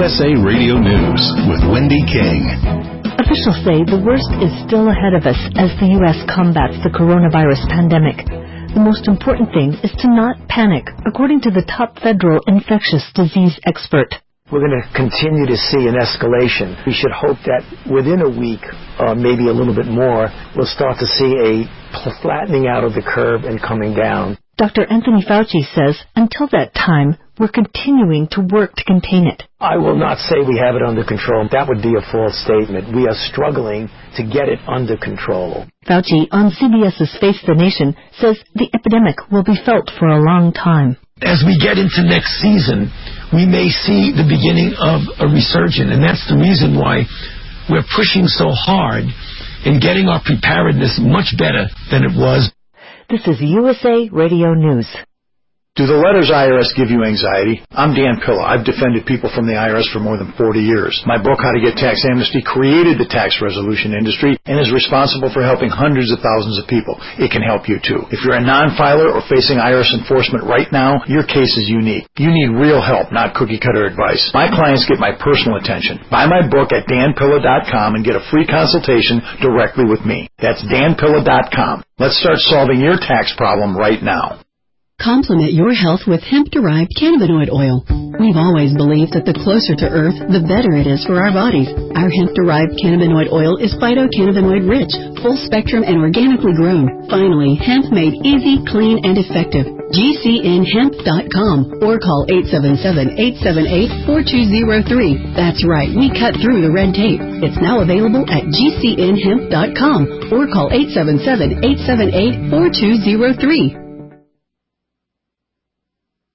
USA Radio News with Wendy King. Officials say the worst is still ahead of us as the U.S. combats the coronavirus pandemic. The most important thing is to not panic, according to the top federal infectious disease expert. We're going to continue to see an escalation. We should hope that within a week, or maybe a little bit more, we'll start to see a flattening out of the curve and coming down. Dr. Anthony Fauci says until that time, we're continuing to work to contain it. I will not say we have it under control. That would be a false statement. We are struggling to get it under control. Fauci on CBS's Face the Nation says the epidemic will be felt for a long time. As we get into next season, we may see the beginning of a resurgence, and that's the reason why we're pushing so hard in getting our preparedness much better than it was. This is USA Radio News. Do the letters IRS give you anxiety? I'm Dan Pilla. I've defended people from the IRS for more than 40 years. My book, How to Get Tax Amnesty, created the tax resolution industry and is responsible for helping hundreds of thousands of people. It can help you too. If you're a non-filer or facing IRS enforcement right now, your case is unique. You need real help, not cookie-cutter advice. My clients get my personal attention. Buy my book at danpilla.com and get a free consultation directly with me. That's danpilla.com. Let's start solving your tax problem right now. Complement your health with hemp-derived cannabinoid oil. We've always believed that the closer to Earth, the better it is for our bodies. Our hemp-derived cannabinoid oil is phytocannabinoid-rich, full-spectrum, and organically grown. Finally, hemp made easy, clean, and effective. GCNhemp.com or call 877-878-4203. That's right, we cut through the red tape. It's now available at GCNhemp.com or call 877-878-4203.